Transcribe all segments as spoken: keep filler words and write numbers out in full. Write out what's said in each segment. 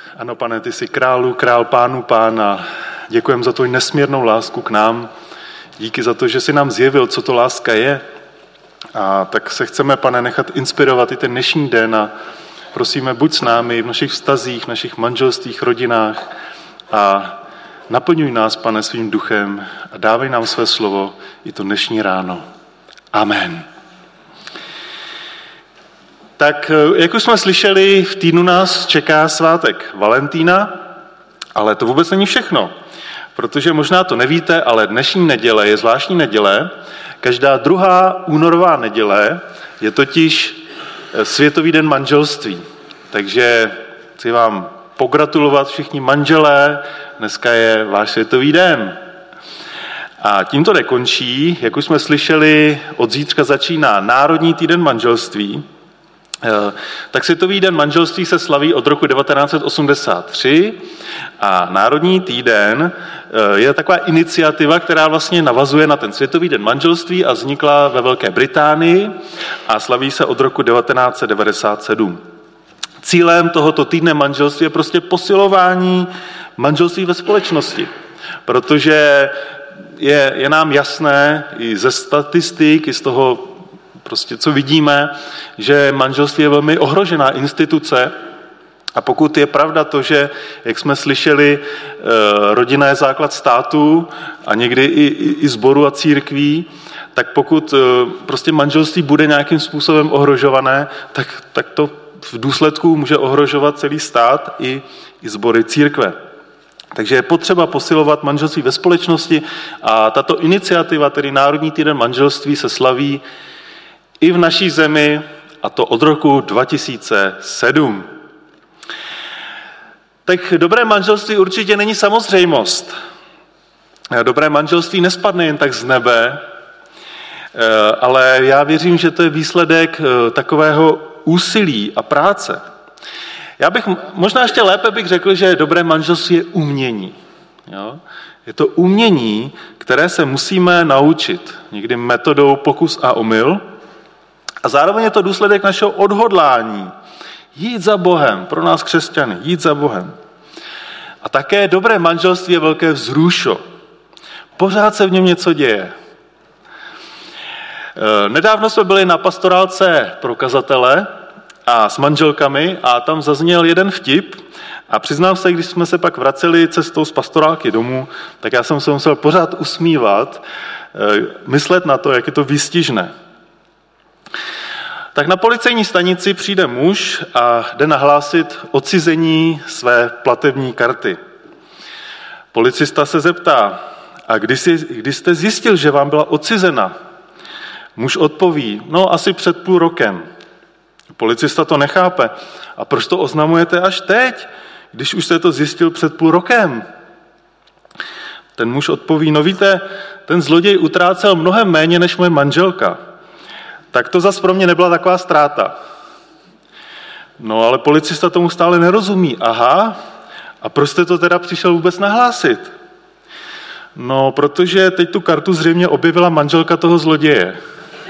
Ano, Pane, ty jsi králu, král pánů, pána. Děkujeme za tvoji nesmírnou lásku k nám. Díky za to, že jsi nám zjevil, co to láska je. A tak se chceme, Pane, nechat inspirovat i ten dnešní den a prosíme, buď s námi v našich vztazích, v našich manželstvích, rodinách a naplňuj nás, Pane, svým duchem a dávej nám své slovo i to dnešní ráno. Amen. Tak, jak už jsme slyšeli, v týdnu nás čeká svátek Valentína, ale to vůbec není všechno, protože možná to nevíte, ale dnešní neděle je zvláštní neděle. Každá druhá únorová neděle je totiž Světový den manželství. Takže chci vám pogratulovat všichni manželé, dneska je váš Světový den. A tím to nekončí, jak už jsme slyšeli, od zítřka začíná Národní týden manželství. Tak Světový den manželství se slaví od roku devatenáct set osmdesát tři a Národní týden je taková iniciativa, která vlastně navazuje na ten Světový den manželství a vznikla ve Velké Británii a slaví se od roku devatenáct set devadesát sedm. Cílem tohoto týdne manželství je prostě posilování manželství ve společnosti, protože je, je nám jasné i ze statistik, i z toho prostě co vidíme, že manželství je velmi ohrožená instituce a pokud je pravda to, že, jak jsme slyšeli, rodina je základ státu a někdy i, i, i sboru a církví, tak pokud prostě manželství bude nějakým způsobem ohrožované, tak, tak to v důsledku může ohrožovat celý stát i, i sbory církve. Takže je potřeba posilovat manželství ve společnosti a tato iniciativa, tedy Národní týden manželství, se slaví i v naší zemi, a to od roku dva tisíce sedm. Tak dobré manželství určitě není samozřejmost. Dobré manželství nespadne jen tak z nebe, ale já věřím, že to je výsledek takového úsilí a práce. Já bych možná ještě lépe bych řekl, že dobré manželství je umění. Jo? Je to umění, které se musíme naučit, někdy metodou pokus a omyl, a zároveň je to důsledek našeho odhodlání jít za Bohem, pro nás křesťany, jít za Bohem. A také dobré manželství je velké vzrušo. Pořád se v něm něco děje. Nedávno jsme byli na pastorálce pro kazatele a s manželkami a tam zazněl jeden vtip a přiznám se, když jsme se pak vraceli cestou z pastorálky domů, tak já jsem se musel pořád usmívat, myslet na to, jak je to výstižné. Tak na policejní stanici přijde muž a jde nahlásit odcizení své platební karty. Policista se zeptá, a kdy, jsi, kdy jste zjistil, že vám byla odcizena? Muž odpoví, no asi před půl rokem. Policista to nechápe. A proč to oznamujete až teď, když už jste to zjistil před půl rokem? Ten muž odpoví, no víte, ten zloděj utrácel mnohem méně než moje manželka. Tak to zas pro mě nebyla taková ztráta. No ale policista tomu stále nerozumí. Aha, a proč jste to teda přišel vůbec nahlásit? No, protože teď tu kartu zřejmě objevila manželka toho zloděje.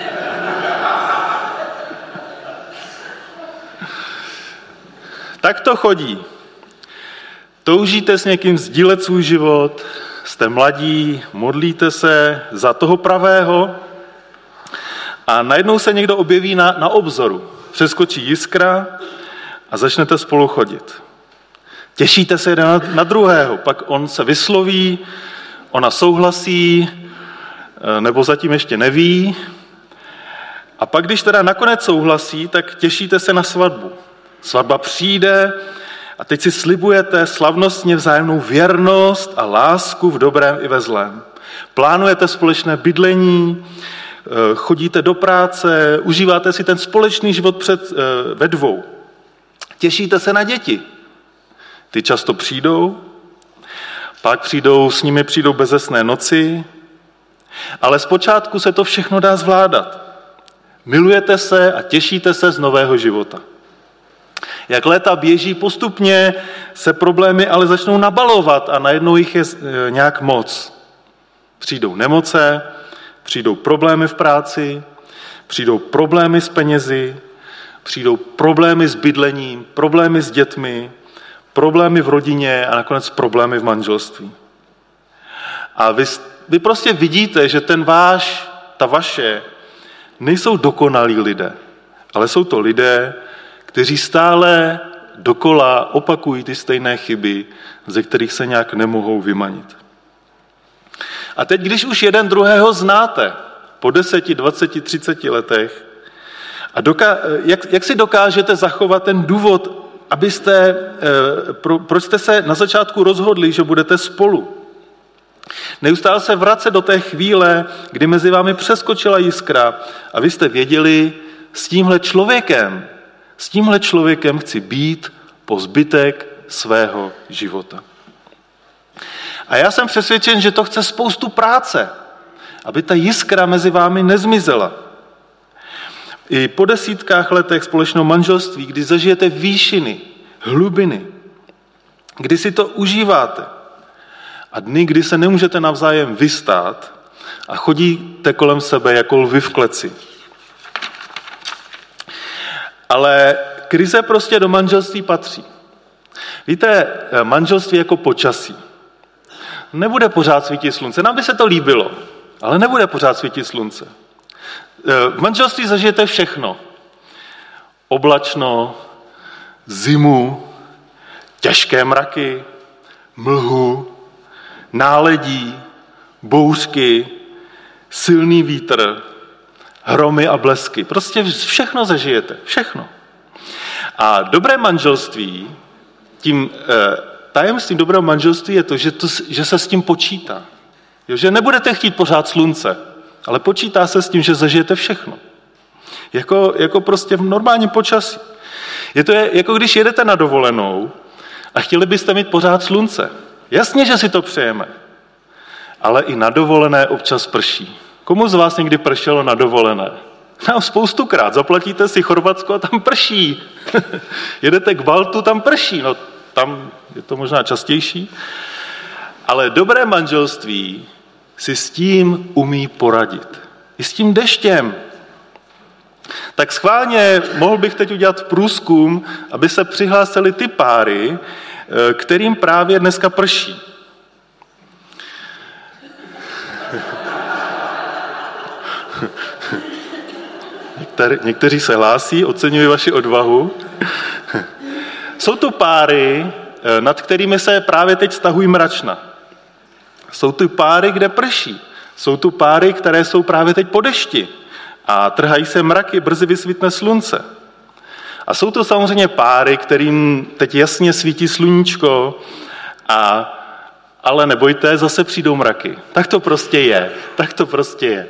Tak to chodí. Toužíte s někým sdílet svůj život, jste mladí, modlíte se za toho pravého a najednou se někdo objeví na, na obzoru. Přeskočí jiskra a začnete spolu chodit. Těšíte se jeden na, na druhého, pak on se vysloví, ona souhlasí, nebo zatím ještě neví. A pak, když teda nakonec souhlasí, tak těšíte se na svatbu. Svatba přijde a teď si slibujete slavnostně vzájemnou věrnost a lásku v dobrém i ve zlém. Plánujete společné bydlení, chodíte do práce, užíváte si ten společný život před, ve dvou. Těšíte se na děti. Ty často přijdou, pak přijdou, s nimi přijdou bezesné noci, ale zpočátku se to všechno dá zvládat. Milujete se a těšíte se z nového života. Jak léta běží, postupně se problémy ale začnou nabalovat a najednou jich je nějak moc. Přijdou nemoce, přijdou problémy v práci, přijdou problémy s penězi, přijdou problémy s bydlením, problémy s dětmi, problémy v rodině a nakonec problémy v manželství. A vy, vy prostě vidíte, že ten váš, ta vaše, nejsou dokonalí lidé, ale jsou to lidé, kteří stále dokola opakují ty stejné chyby, ze kterých se nějak nemohou vymanit. A teď, když už jeden druhého znáte po deseti, dvaceti, třiceti letech, a doká- jak, jak si dokážete zachovat ten důvod, abyste, eh, pro, proč jste se na začátku rozhodli, že budete spolu? Neustále se vracet do té chvíle, kdy mezi vámi přeskočila jiskra a vy jste věděli, s tímhle člověkem, s tímhle člověkem chci být po zbytek svého života. A já jsem přesvědčen, že to chce spoustu práce, aby ta jiskra mezi vámi nezmizela. I po desítkách letech společného manželství, kdy zažijete výšiny, hlubiny, kdy si to užíváte a dny, kdy se nemůžete navzájem vystát a chodíte kolem sebe jako lvy v kleci. Ale krize prostě do manželství patří. Víte, manželství jako počasí. Nebude pořád svítit slunce. Nám by se to líbilo, ale nebude pořád svítit slunce. V manželství zažijete všechno. Oblačno, zimu, těžké mraky, mlhu, náledí, bouřky, silný vítr, hromy a blesky. Prostě všechno zažijete. Všechno. A dobré manželství, tím eh, tajemstvím dobrého manželství je to, že, to, že se s tím počítá. Jo, že nebudete chtít pořád slunce, ale počítá se s tím, že zažijete všechno. Jako, jako prostě v normálním počasí. Je to jako když jedete na dovolenou a chtěli byste mít pořád slunce. Jasně, že si to přejeme, ale i na dovolené občas prší. Komu z vás někdy pršelo na dovolené? No, spoustukrát. Zaplatíte si Chorvatsko a tam prší. Jedete k Baltu, tam prší. No, tam je to možná častější. Ale dobré manželství si s tím umí poradit. I s tím deštěm. Tak schválně mohl bych teď udělat průzkum, aby se přihlásili ty páry, kterým právě dneska prší. Některý, někteří se hlásí, oceňuji vaši odvahu. Jsou tu páry, nad kterými se právě teď stahují mračna. Jsou tu páry, kde prší. Jsou tu páry, které jsou právě teď po dešti. A trhají se mraky, brzy vysvítne slunce. A jsou to samozřejmě páry, kterým teď jasně svítí sluníčko, a, ale nebojte, zase přijdou mraky. Tak to prostě je. Tak to prostě je.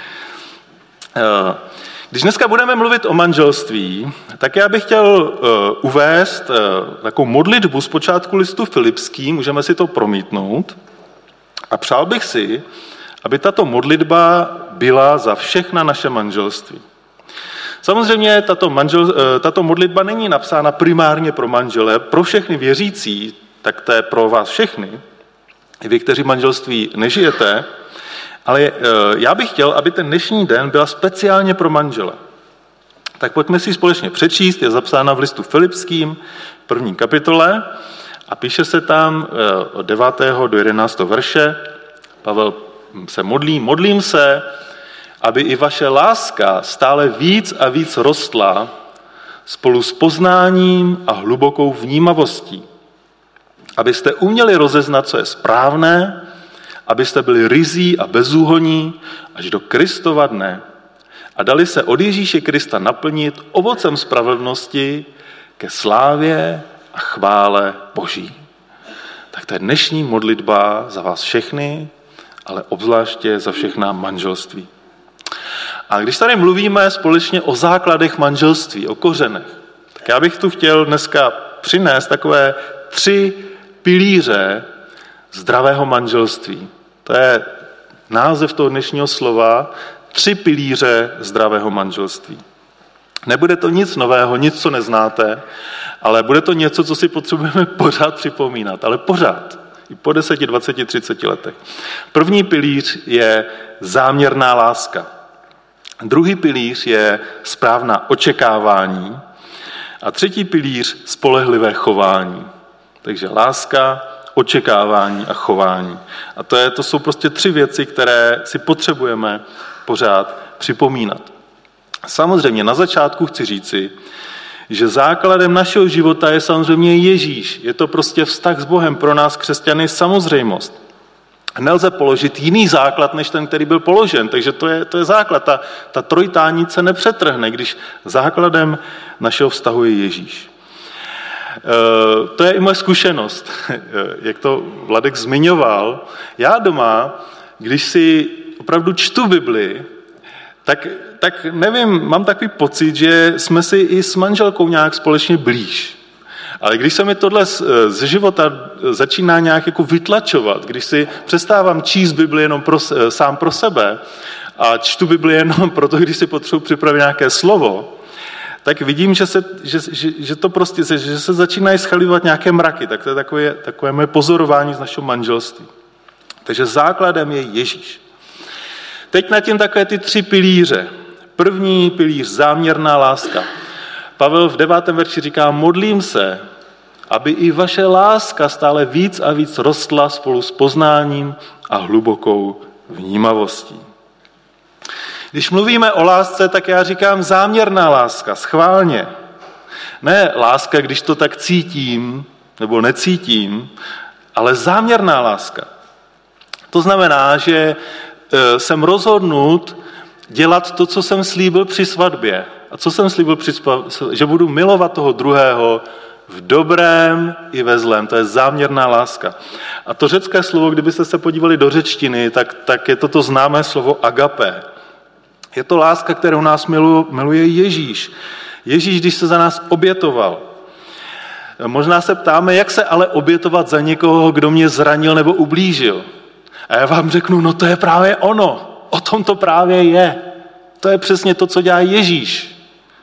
Když dneska budeme mluvit o manželství, tak já bych chtěl uvést takovou modlitbu z počátku listu Filipským, můžeme si to promítnout. A přál bych si, aby tato modlitba byla za všechna naše manželství. Samozřejmě tato, manžel, tato modlitba není napsána primárně pro manžele, pro všechny věřící, tak to je pro vás všechny, i vy, kteří manželství nežijete, ale já bych chtěl, aby ten dnešní den byla speciálně pro manžele. Tak pojďme si společně přečíst, je zapsána v listu Filipským, první kapitole, a píše se tam od devátého do jedenáctého verše. Pavel se modlí, modlím se, aby i vaše láska stále víc a víc rostla spolu s poznáním a hlubokou vnímavostí. Abyste uměli rozeznat, co je správné, abyste byli ryzí a bezúhonní až do Kristova dne a dali se od Ježíše Krista naplnit ovocem spravedlnosti ke slávě a chvále Boží. Tak to je dnešní modlitba za vás všechny, ale obzvláště za všechna manželství. A když tady mluvíme společně o základech manželství, o kořenech, tak já bych tu chtěl dneska přinést takové tři pilíře zdravého manželství. To je název toho dnešního slova, tři pilíře zdravého manželství. Nebude to nic nového, nic, co neznáte, ale bude to něco, co si potřebujeme pořád připomínat, ale pořád, i po deseti, dvaceti, třiceti letech. První pilíř je záměrná láska. Druhý pilíř je správná očekávání a třetí pilíř spolehlivé chování. Takže láska, očekávání a chování. A to, je, to jsou prostě tři věci, které si potřebujeme pořád připomínat. Samozřejmě na začátku chci říci, že základem našeho života je samozřejmě Ježíš. Je to prostě vztah s Bohem, pro nás křesťany samozřejmost. Nelze položit jiný základ, než ten, který byl položen. Takže to je, to je základ. Ta, ta trojtánice nepřetrhne, když základem našeho vztahu je Ježíš. E, to je i moje zkušenost, jak to Vladek zmiňoval. Já doma, když si opravdu čtu Bibli, tak, tak nevím, mám takový pocit, že jsme si i s manželkou nějak společně blíž. Ale když se mi tohle z života začíná nějak jako vytlačovat, když si přestávám číst Bibli jenom pro, sám pro sebe a čtu Bibli jenom proto, když si potřebuji připravit nějaké slovo, tak vidím, že se, že, že, že to prostě, že se začínají schalívat nějaké mraky. Tak to je takové, takové moje pozorování z našeho manželství. Takže základem je Ježíš. Teď na tím takové ty tři pilíře. První pilíř, záměrná láska. Pavel v devátém verši říká, modlím se, aby i vaše láska stále víc a víc rostla spolu s poznáním a hlubokou vnímavostí. Když mluvíme o lásce, tak já říkám záměrná láska, schválně. Ne láska, když to tak cítím nebo necítím, ale záměrná láska. To znamená, že jsem rozhodnut dělat to, co jsem slíbil při svatbě. A co jsem slíbil při svatbě? Že budu milovat toho druhého v dobrém i ve zlém. To je záměrná láska. A to řecké slovo, kdybyste se podívali do řečtiny, tak, tak je to to známé slovo agapé. Je to láska, kterou nás miluje, miluje Ježíš. Ježíš, když se za nás obětoval. Možná se ptáme, jak se ale obětovat za někoho, kdo mě zranil nebo ublížil. A já vám řeknu, no to je právě ono. O tom to právě je. To je přesně to, co dělá Ježíš.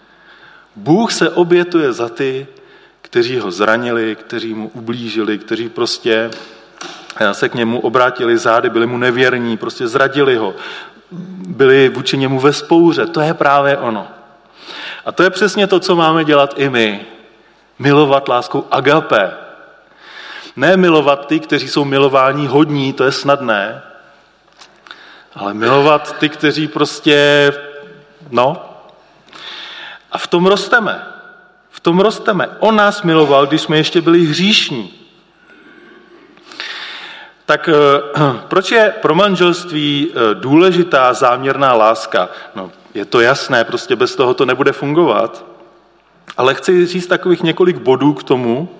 Bůh se obětuje za ty, kteří ho zranili, kteří mu ublížili, kteří prostě se k němu obrátili zády, byli mu nevěrní, prostě zradili ho, byli vůči němu ve spouře. To je právě ono. A to je přesně to, co máme dělat i my. Milovat láskou agapé. Ne milovat ty, kteří jsou milováni hodní, to je snadné, ale milovat ty, kteří prostě, no, a v tom rosteme. V tom rosteme. On nás miloval, když jsme ještě byli hříšní. Tak proč je pro manželství důležitá záměrná láska? No, je to jasné, prostě bez toho to nebude fungovat. Ale chci říct takových několik bodů k tomu.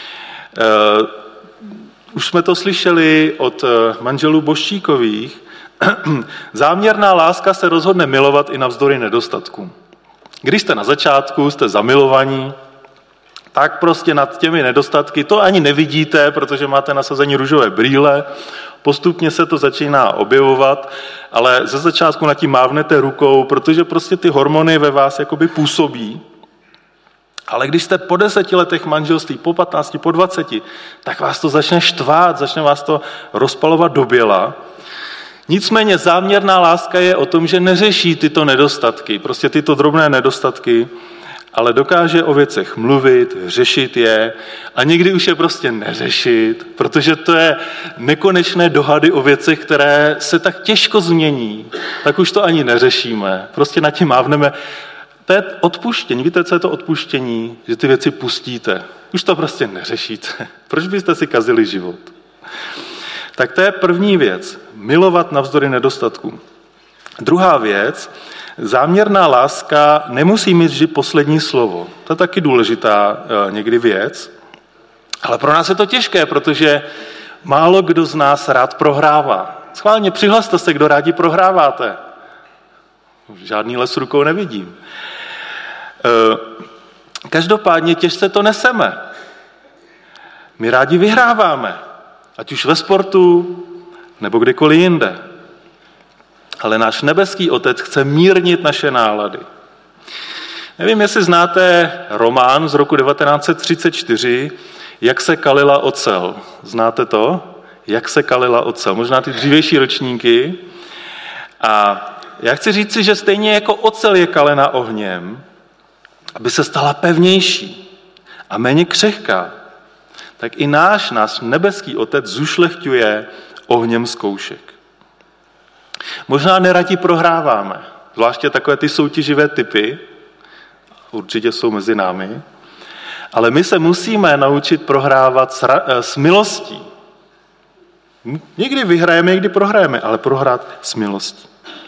Už jsme to slyšeli od manželů Boštíkových. Záměrná láska se rozhodne milovat i navzdory nedostatkům. Když jste na začátku, jste zamilovaní, tak prostě nad těmi nedostatky to ani nevidíte, protože máte nasazení růžové brýle, postupně se to začíná objevovat, ale ze začátku nad tím mávnete rukou, protože prostě ty hormony ve vás jakoby působí. Ale když jste po deseti letech manželství, po patnácti, po dvaceti, tak vás to začne štvát, začne vás to rozpalovat do běla. Nicméně záměrná láska je o tom, že neřeší tyto nedostatky, prostě tyto drobné nedostatky, ale dokáže o věcech mluvit, řešit je a někdy už je prostě neřešit, protože to je nekonečné dohady o věcech, které se tak těžko změní, tak už to ani neřešíme. Prostě nad tím mávneme. To je odpuštění. Víte, co je to odpuštění? Že ty věci pustíte. Už to prostě neřešíte. Proč byste si kazili život? Tak to je první věc. Milovat navzdory nedostatkům. Druhá věc, záměrná láska nemusí mít vždy poslední slovo. To je taky důležitá někdy věc. Ale pro nás je to těžké, protože málo kdo z nás rád prohrává. Schválně přihlaste se, kdo rádi prohráváte. Žádný les rukou nevidím. Každopádně těžce to neseme. My rádi vyhráváme. Ať už ve sportu, nebo kdekoliv jinde. Ale náš nebeský Otec chce mírnit naše nálady. Nevím, jestli znáte román z roku devatenáct set třicet čtyři, Jak se kalila ocel. Znáte to? Jak se kalila ocel. Možná ty dřívější ročníky. A já chci říci, že stejně jako ocel je kalena ohněm, aby se stala pevnější a méně křehká, tak i náš, náš nebeský Otec zušlechťuje ohněm zkoušek. Možná neradi prohráváme, zvláště takové ty soutěživé typy, určitě jsou mezi námi, ale my se musíme naučit prohrávat s, ra- s milostí. Někdy vyhrajeme, někdy prohrajeme, ale prohrát s milostí.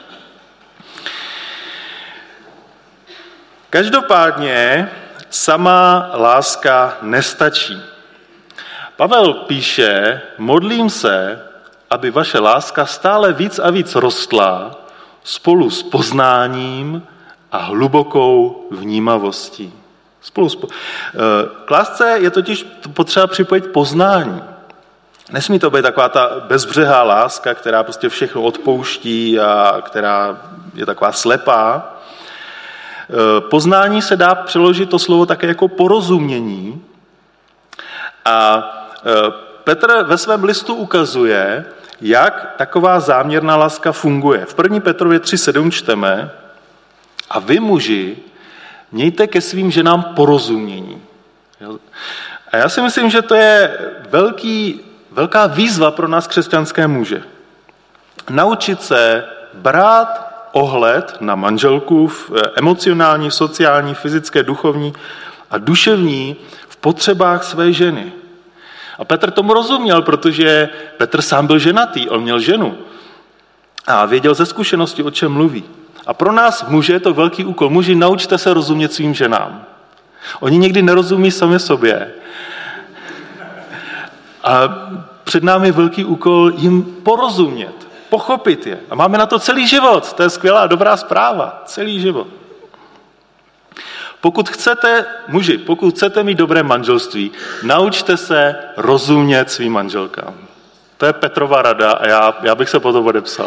Každopádně sama láska nestačí. Pavel píše, modlím se, aby vaše láska stále víc a víc rostla spolu s poznáním a hlubokou vnímavostí. Spolu s po... K lásce je totiž potřeba připojit poznání. Nesmí to být taková ta bezbřehá láska, která prostě všechno odpouští a která je taková slepá. Poznání se dá přeložit to slovo také jako porozumění. A Petr ve svém listu ukazuje, jak taková záměrná láska funguje. V první Petrově tři sedm čteme: a vy muži, mějte ke svým ženám porozumění. A já si myslím, že to je velký, velká výzva pro nás křesťanské muže. Naučit se brát ohled na manželku v emocionální, sociální, fyzické, duchovní a duševní v potřebách své ženy. A Petr tomu rozuměl, protože Petr sám byl ženatý, on měl ženu a věděl ze zkušenosti, o čem mluví. A pro nás muže je to velký úkol. Muži, naučte se rozumět svým ženám. Oni někdy nerozumí sami sobě. A před námi je velký úkol jim porozumět, pochopit je. A máme na to celý život. To je skvělá, dobrá zpráva. Celý život. Pokud chcete, muži, pokud chcete mít dobré manželství, naučte se rozumět svým manželkám. To je Petrova rada a já, já bych se po to odepsal.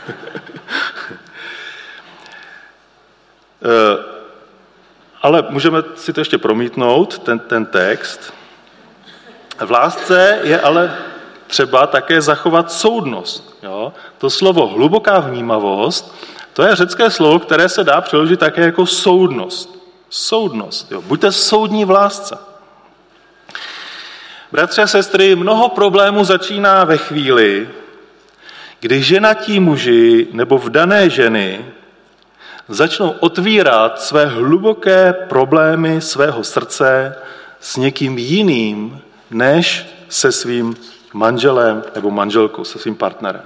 Ale můžeme si to ještě promítnout, ten, ten text. V lásce je ale třeba také zachovat soudnost. Jo? To slovo hluboká vnímavost, to je řecké slovo, které se dá přeložit také jako soudnost. Soudnost. Jo? Buďte soudní v lásce. Bratři a sestry, mnoho problémů začíná ve chvíli, kdy ženatí muži nebo vdané ženy začnou otvírat své hluboké problémy svého srdce s někým jiným, než se svým manželem nebo manželkou, se svým partnerem.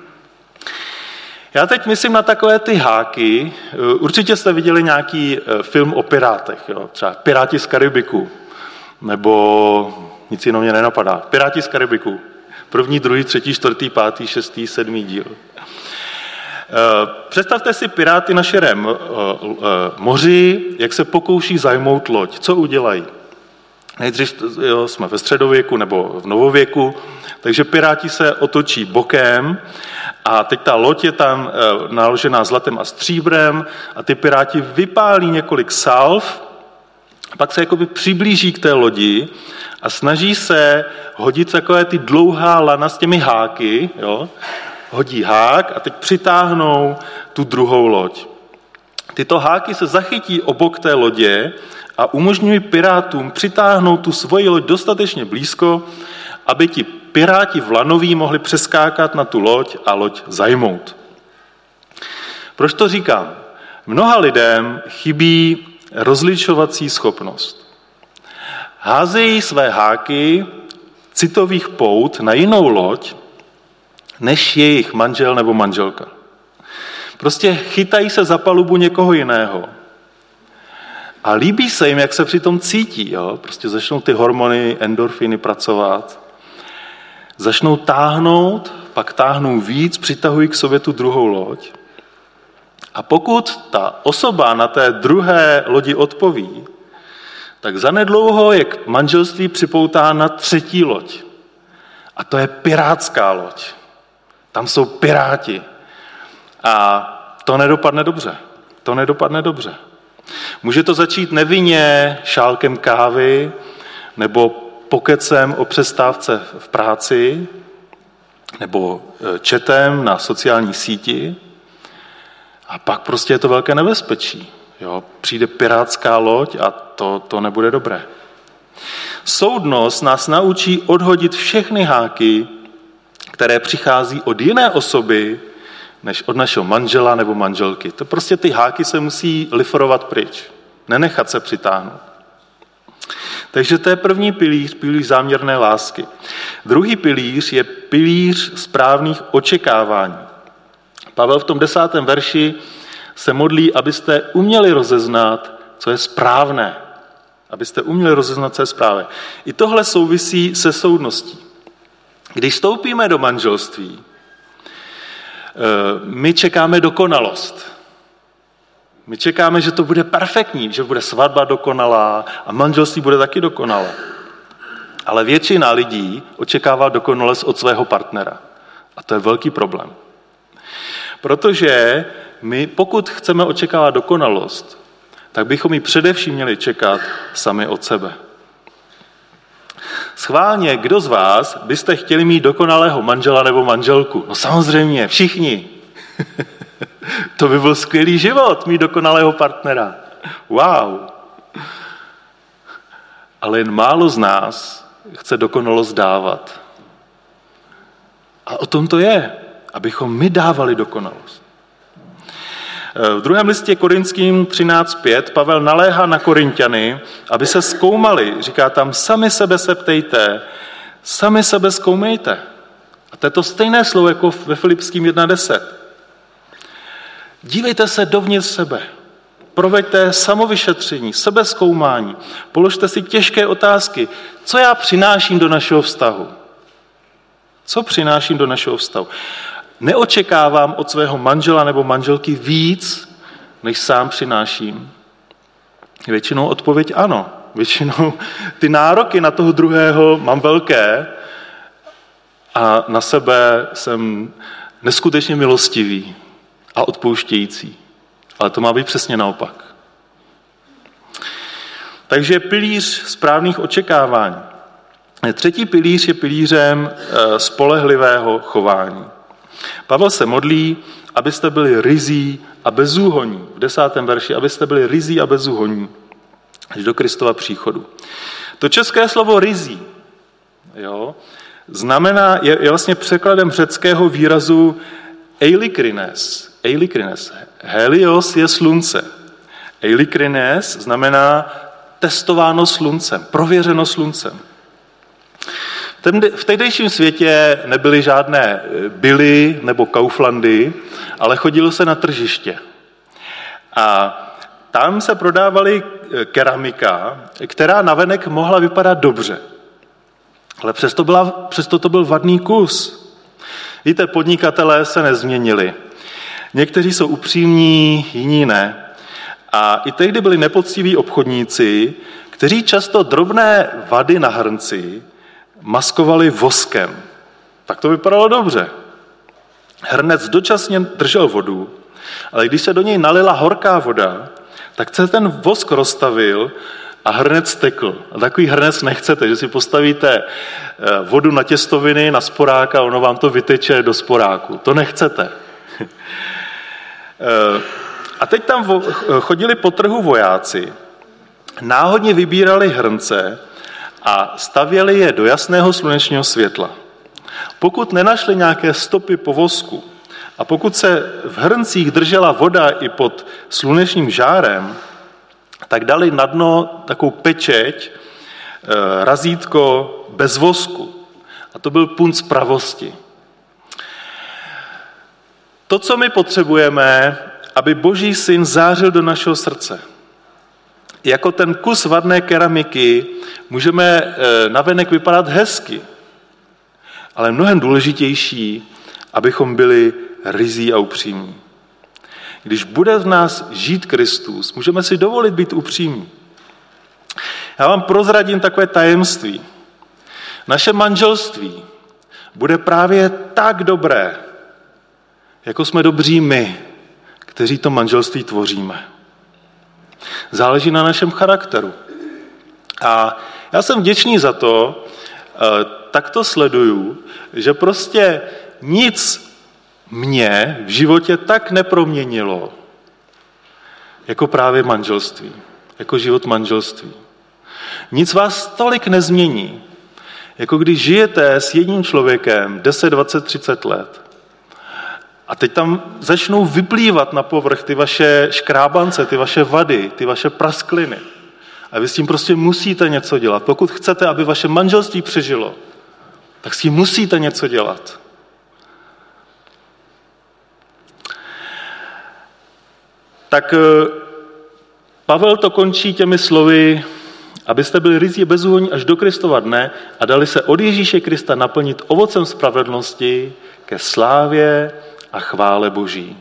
Já teď myslím na takové ty háky. Určitě jste viděli nějaký film o pirátech, jo? Třeba Piráti z Karibiku, nebo nic jiného mě nenapadá. Piráti z Karibiku. První, druhý, třetí, čtvrtý, pátý, šestý, sedmý díl. Představte si piráty na širém moři, jak se pokouší zajmout loď. Co udělají? Nejdřív jo, jsme ve středověku nebo v novověku, takže piráti se otočí bokem a teď ta loď je tam naložená zlatem a stříbrem a ty piráti vypálí několik salv, pak se jakoby přiblíží k té lodi a snaží se hodit takové ty dlouhá lana s těmi háky, jo? Hodí hák a teď přitáhnou tu druhou loď. Tyto háky se zachytí o bok té lodě a umožňují pirátům přitáhnout tu svoji loď dostatečně blízko, aby ti piráti vlanoví mohli přeskákat na tu loď a loď zajmout. Proč to říkám? Mnoha lidem chybí rozlišovací schopnost. Házejí své háky citových pout na jinou loď, než jejich manžel nebo manželka. Prostě chytají se za palubu někoho jiného. A líbí se jim, jak se přitom cítí. Jo? Prostě začnou ty hormony, endorfiny pracovat. Začnou táhnout, pak táhnou víc, přitahují k sobě tu druhou loď. A pokud ta osoba na té druhé lodi odpoví, tak zanedlouho je k manželství připoutána třetí loď. A to je pirátská loď. Tam jsou piráti. A to nedopadne dobře. To nedopadne dobře. Může to začít nevinně šálkem kávy nebo pokecem o přestávce v práci nebo chatem na sociální síti. A pak prostě je to velké nebezpečí. Jo? Přijde pirátská loď a to, to nebude dobré. Soudnost nás naučí odhodit všechny háky, které přichází od jiné osoby, než od našeho manžela nebo manželky. To prostě ty háky se musí liforovat pryč, nenechat se přitáhnout. Takže to je první pilíř, pilíř záměrné lásky. Druhý pilíř je pilíř správných očekávání. Pavel v tom desátém verši se modlí, abyste uměli rozeznat, co je správné. Abyste uměli rozeznat, co je správné. I tohle souvisí se soudností. Když vstoupíme do manželství, my čekáme dokonalost. My čekáme, že to bude perfektní, že bude svatba dokonalá a manželství bude taky dokonalé. Ale většina lidí očekává dokonalost od svého partnera. A to je velký problém. Protože my, pokud chceme očekávat dokonalost, tak bychom ji především měli čekat sami od sebe. Schválně, kdo z vás byste chtěli mít dokonalého manžela nebo manželku? No samozřejmě, všichni. To by byl skvělý život, mít dokonalého partnera. Wow. Ale jen málo z nás chce dokonalost dávat. A o tom to je, abychom my dávali dokonalost. V druhém listě Korinským třináct pět Pavel naléhá na Korinťany, aby se zkoumali. Říká tam, sami sebe se ptejte, sami sebe zkoumejte. A to je to stejné slovo jako ve Filipským jedna deset. Dívejte se dovnitř sebe. Proveďte samovyšetření, sebezkoumání. Položte si těžké otázky. Co já přináším do našeho vztahu? Co přináším do našeho vztahu? Neočekávám od svého manžela nebo manželky víc, než sám přináším? Většinou odpověď ano. Většinou ty nároky na toho druhého mám velké a na sebe jsem neskutečně milostivý a odpouštějící. Ale to má být přesně naopak. Takže pilíř správných očekávání. Třetí pilíř je pilířem spolehlivého chování. Pavel se modlí, abyste byli ryzí a bezúhonní. V desátém verši, abyste byli ryzí a bezúhonní až do Kristova příchodu. To české slovo ryzí, jo, znamená, je, je vlastně překladem řeckého výrazu eilikrines. Eilikrines. Helios je slunce. Eilikrines znamená testováno sluncem, prověřeno sluncem. V tehdejším světě nebyly žádné Billy nebo Kauflandy, ale chodilo se na tržiště. A tam se prodávaly keramika, která navenek mohla vypadat dobře. Ale přesto, byla, přesto to byl vadný kus. Víte, podnikatelé se nezměnili. Někteří jsou upřímní, jiní ne. A i tehdy byli nepoctiví obchodníci, kteří často drobné vady na hrnci maskovali voskem. Tak to vypadalo dobře. Hrnec dočasně držel vodu, ale když se do něj nalila horká voda, tak se ten vosk roztavil a hrnec tekl. A takový hrnec nechcete, že si postavíte vodu na těstoviny, na sporák a ono vám to vyteče do sporáku. To nechcete. A teď tam chodili po trhu vojáci, náhodně vybírali hrnce a stavěli je do jasného slunečního světla. Pokud nenašli nějaké stopy po vosku a pokud se v hrncích držela voda i pod slunečním žárem, tak dali na dno takovou pečeť, razítko bez vosku. A to byl punc pravosti. To, co my potřebujeme, aby Boží syn zářil do našeho srdce. Jako ten kus vadné keramiky můžeme navenek vypadat hezky, ale mnohem důležitější, abychom byli ryzí a upřímní. Když bude v nás žít Kristus, můžeme si dovolit být upřímní. Já vám prozradím takové tajemství. Naše manželství bude právě tak dobré, jako jsme dobří my, kteří to manželství tvoříme. Záleží na našem charakteru. A já jsem vděčný za to, tak to sleduju, že prostě nic mě v životě tak neproměnilo, jako právě manželství, jako život manželství. Nic vás tolik nezmění, jako když žijete s jedním člověkem deset, dvacet, třicet let a teď tam začnou vyplývat na povrch ty vaše škrábance, ty vaše vady, ty vaše praskliny. A vy s tím prostě musíte něco dělat. Pokud chcete, aby vaše manželství přežilo, tak s tím musíte něco dělat. Tak Pavel to končí těmi slovy, abyste byli ryzí bezúhonní až do Kristova dne a dali se od Ježíše Krista naplnit ovocem spravedlnosti ke slávě a chvále Boží.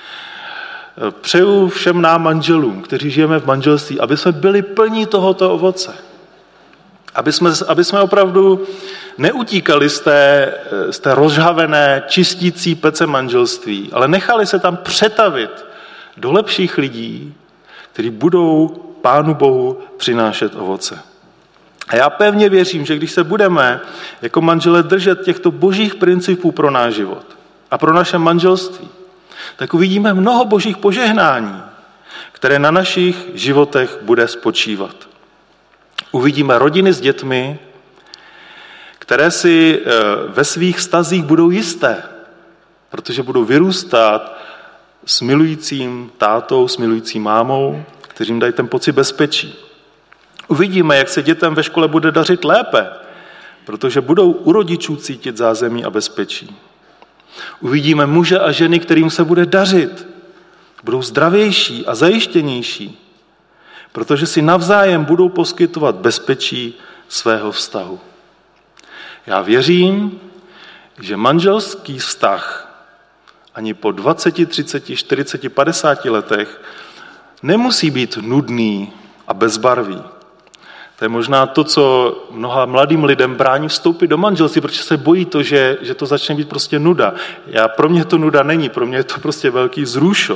Přeju všem nám manželům, kteří žijeme v manželství, aby jsme byli plní tohoto ovoce. Aby jsme, aby jsme opravdu neutíkali z té, z té rozhavené, čistící pece manželství, ale nechali se tam přetavit do lepších lidí, kteří budou Pánu Bohu přinášet ovoce. A já pevně věřím, že když se budeme jako manželé držet těchto božích principů pro náš život a pro naše manželství, tak uvidíme mnoho božích požehnání, které na našich životech bude spočívat. Uvidíme rodiny s dětmi, které si ve svých vztazích budou jisté, protože budou vyrůstat s milujícím tátou, s milující mámou, kteří jim dají ten pocit bezpečí. Uvidíme, jak se dětem ve škole bude dařit lépe, protože budou u rodičů cítit zázemí a bezpečí. Uvidíme muže a ženy, kterým se bude dařit. Budou zdravější a zajištěnější, protože si navzájem budou poskytovat bezpečí svého vztahu. Já věřím, že manželský vztah ani po dvaceti, třiceti, čtyřiceti, padesáti letech nemusí být nudný a bezbarvý. To je možná to, co mnoha mladým lidem brání vstoupit do manželství, protože se bojí to, že, že to začne být prostě nuda. Já, pro mě to nuda není, pro mě je to prostě velký vzrušo.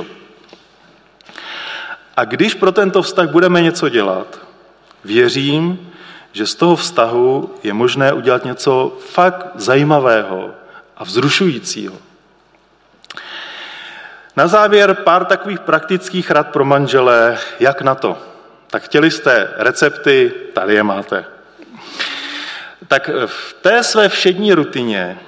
A když pro tento vztah budeme něco dělat, věřím, že z toho vztahu je možné udělat něco fakt zajímavého a vzrušujícího. Na závěr pár takových praktických rad pro manžele, jak na to. Tak chtěli jste recepty, tady je máte. Tak v té své všední rutině,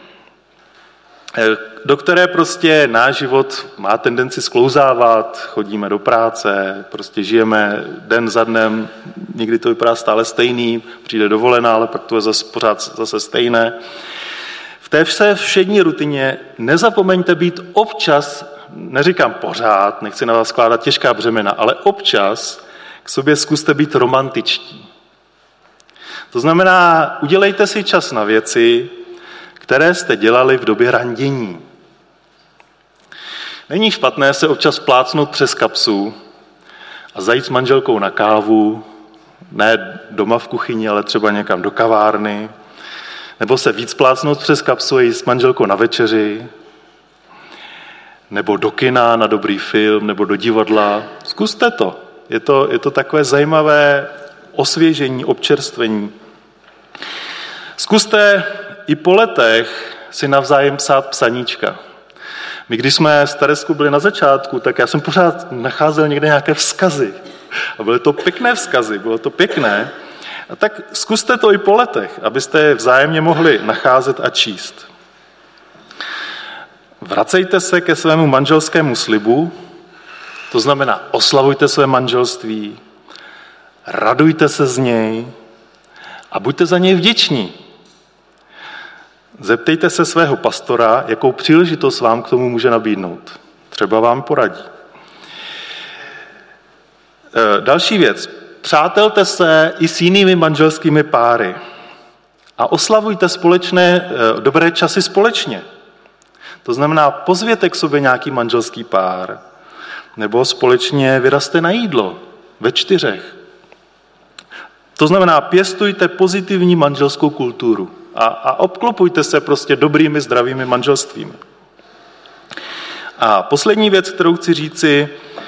do které prostě náš život má tendenci sklouzávat, chodíme do práce, prostě žijeme den za dnem, někdy to vypadá stále stejný, přijde dovolená, ale pak to je zase pořád zase stejné. V té své všední rutině nezapomeňte být občas, neříkám pořád, nechci na vás skládat těžká břemena, ale občas k sobě zkuste být romantičtí. To znamená, udělejte si čas na věci, které jste dělali v době randění. Není špatné se občas plácnout přes kapsu a zajít s manželkou na kávu, ne doma v kuchyni, ale třeba někam do kavárny, nebo se víc plácnout přes kapsu a jít s manželkou na večeři, nebo do kina na dobrý film, nebo do divadla. Zkuste to. Je to, je to takové zajímavé osvěžení, občerstvení. Zkuste i po letech si navzájem psát psaníčka. My, když jsme s Tereskou byli na začátku, tak já jsem pořád nacházel někde nějaké vzkazy. A byly to pěkné vzkazy, bylo to pěkné. A tak zkuste to i po letech, abyste je vzájemně mohli nacházet a číst. Vracejte se ke svému manželskému slibu, to znamená oslavujte své manželství, radujte se z něj a buďte za něj vděční. Zeptejte se svého pastora, jakou příležitost vám k tomu může nabídnout. Třeba vám poradí. Další věc. Přátelte se i s jinými manželskými páry a oslavujte společné dobré časy společně. To znamená, pozvěte k sobě nějaký manželský pár nebo společně vyrazte na jídlo ve čtyřech. To znamená, pěstujte pozitivní manželskou kulturu a, a obklopujte se prostě dobrými, zdravými manželstvími. A poslední věc, kterou chci říci,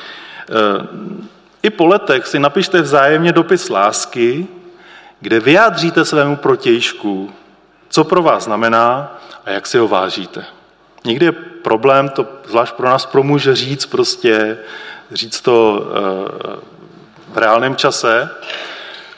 i po letech si napište vzájemně dopis lásky, kde vyjádříte svému protějšku, co pro vás znamená a jak si ho vážíte. Někdy je problém, to zvlášť pro nás pro muže říct prostě, říct to v reálném čase,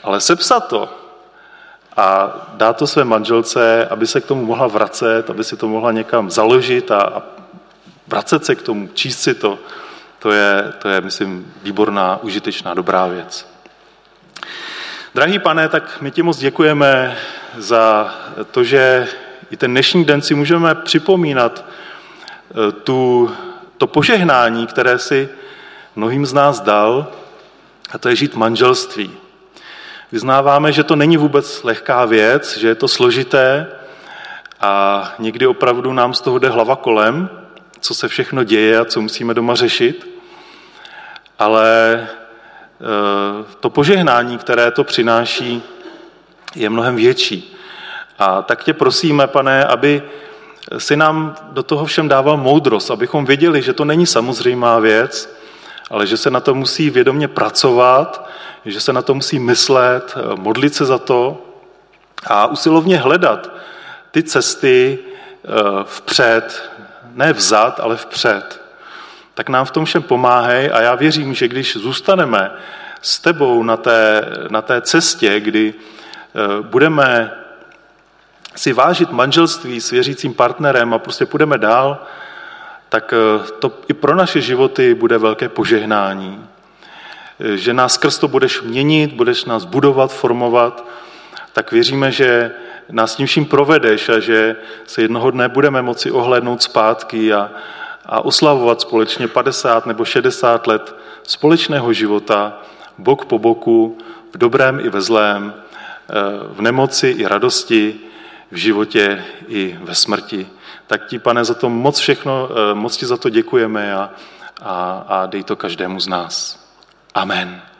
Ale sepsat to a dát to své manželce, aby se k tomu mohla vracet, aby si to mohla někam založit a, a vracet se k tomu, číst si to, to je, to je, myslím, výborná, užitečná, dobrá věc. Drahý Pane, tak my ti moc děkujeme za to, že i ten dnešní den si můžeme připomínat tu, to požehnání, které si mnohým z nás dal, a to je žít manželství. Vyznáváme, že to není vůbec lehká věc, že je to složité a někdy opravdu nám z toho jde hlava kolem, co se všechno děje a co musíme doma řešit. Ale to požehnání, které to přináší, je mnohem větší. A tak tě prosíme, Pane, aby si nám do toho všem dával moudrost, abychom věděli, že to není samozřejmá věc, ale že se na to musí vědomě pracovat, že se na to musí myslet, modlit se za to a usilovně hledat ty cesty vpřed, ne vzad, ale vpřed. Tak nám v tom všem pomáhej a já věřím, že když zůstaneme s tebou na té, na té cestě, kdy budeme si vážit manželství s věřícím partnerem a prostě půjdeme dál, tak to i pro naše životy bude velké požehnání. Že nás skrz to budeš měnit, budeš nás budovat, formovat, tak věříme, že nás tím vším provedeš a že se jednoho dne budeme moci ohlédnout zpátky a, a oslavovat společně padesát nebo šedesát let společného života, bok po boku, v dobrém i ve zlém, v nemoci i radosti, v životě i ve smrti. Tak ti, Pane, za to moc všechno, moc ti za to děkujeme a, a, a dej to každému z nás. Amen.